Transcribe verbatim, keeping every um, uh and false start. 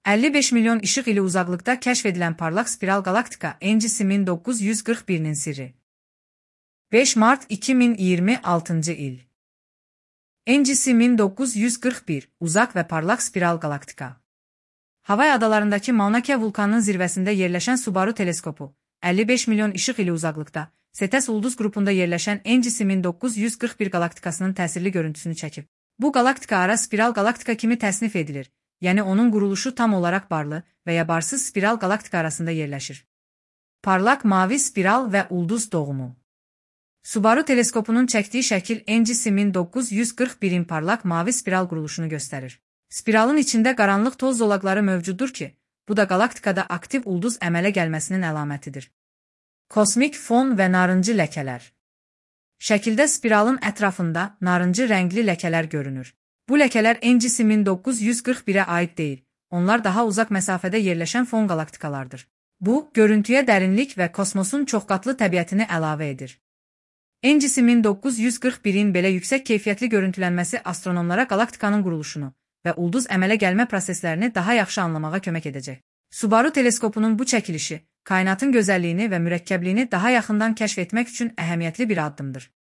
əlli beş milyon işıq ili uzaqlıqda kəşf edilən parlaq spiral qalaktika N G C min doqquz yüz qırx birinin sirri. beş mart iki min iyirmi altıncı il. N G C min doqquz yüz qırx bir uzaq və parlaq spiral qalaktika. Havay adalarındakı Mauna Kea vulkanının zirvəsində yerləşən Subaru teleskopu, əlli beş milyon işıq ili uzaqlıqda, Cetus ulduz qrupunda yerləşən N G C min doqquz yüz qırx bir qalaktikasının təsirli görüntüsünü çəkib. Bu qalaktika ara spiral qalaktika kimi təsnif edilir, yəni onun quruluşu tam olaraq barlı və ya barsız spiral qalaktika arasında yerləşir. Parlaq mavi spiral və ulduz doğumu. Subaru teleskopunun çəkdiyi şəkil N G C min doqquz yüz qırx birin parlaq mavi spiral quruluşunu göstərir. Spiralın içində qaranlıq toz zolaqları mövcuddur ki, bu da qalaktikada aktiv ulduz əmələ gəlməsinin əlamətidir. Kosmik fon və narıncı ləkələr. Şəkildə spiralın ətrafında narıncı rəngli ləkələr görünür. Bu ləkələr N G C min doqquz yüz qırx birə aid deyil, onlar daha uzaq məsafədə yerləşən fon qalaktikalardır. Bu, görüntüyə dərinlik və kosmosun çoxqatlı təbiətini əlavə edir. N G C min doqquz yüz qırx birin belə yüksək keyfiyyətli görüntülənməsi astronomlara qalaktikanın quruluşunu və ulduz əmələ gəlmə proseslərini daha yaxşı anlamağa kömək edəcək. Subaru teleskopunun bu çəkilişi, kainatın gözəlliyini və mürəkkəbliyini daha yaxından kəşf etmək üçün əhəmiyyətli bir addımdır.